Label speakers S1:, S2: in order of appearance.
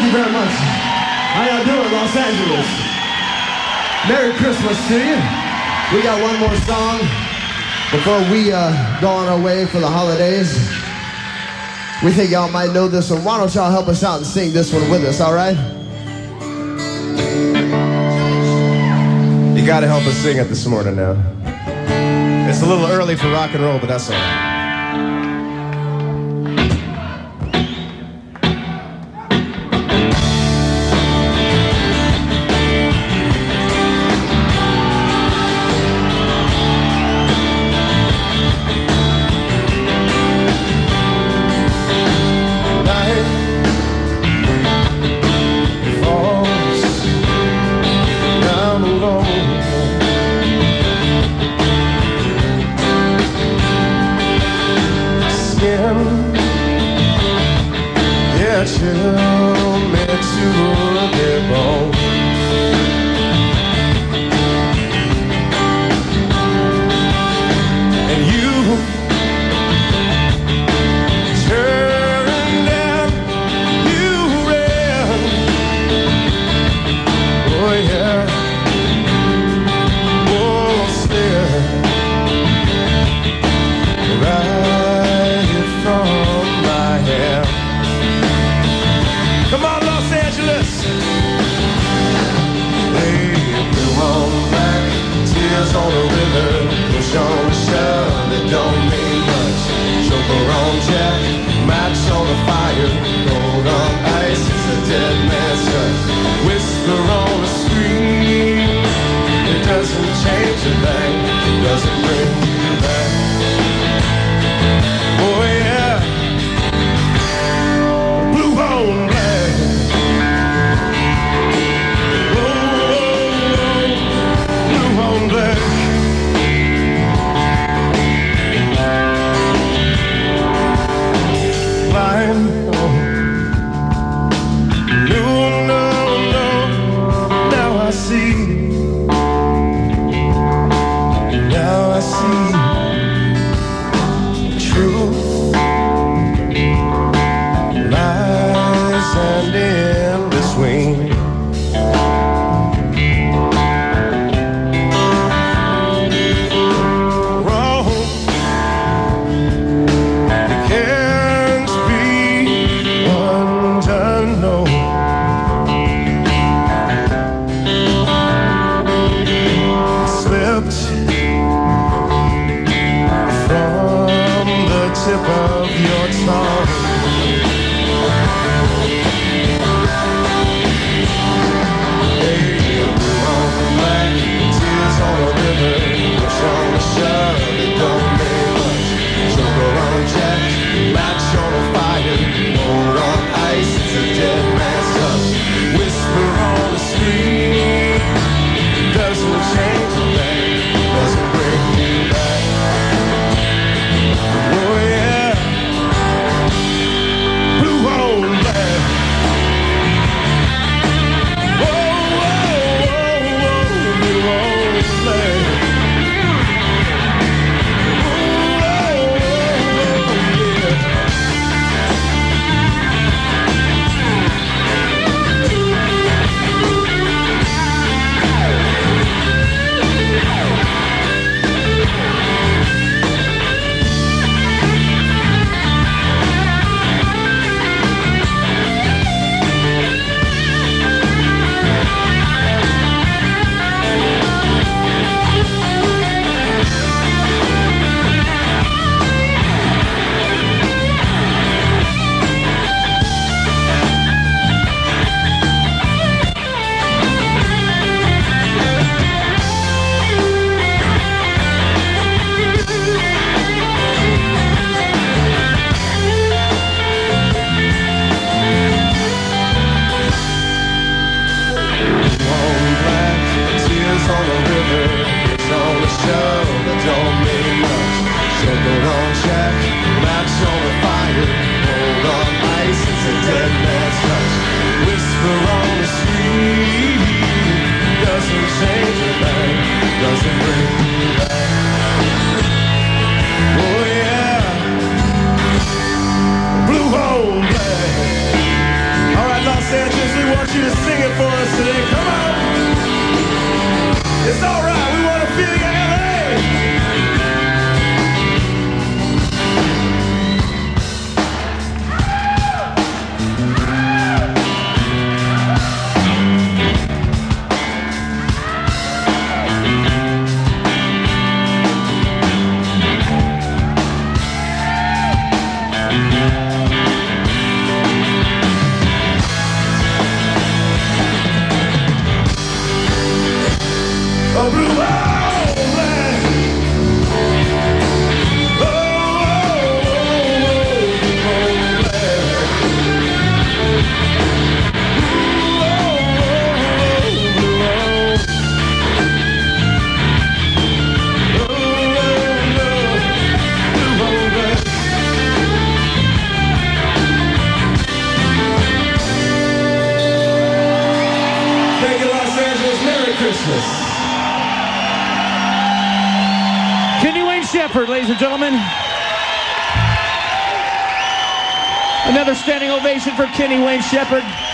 S1: you very much. How y'all doing, Los Angeles? Merry Christmas to you. We got one more song before we go on our way for the holidays. We think y'all might know this one. Why don't y'all help us out and sing this one with us, all right? You gotta help us sing it this morning now. It's a little early for rock and roll, but that's all right. want you to sing it for us today. Come on. It's all right. We want to feel you, LA.
S2: Kenny Wayne Shepherd, ladies and gentlemen. Another standing ovation for Kenny Wayne Shepherd.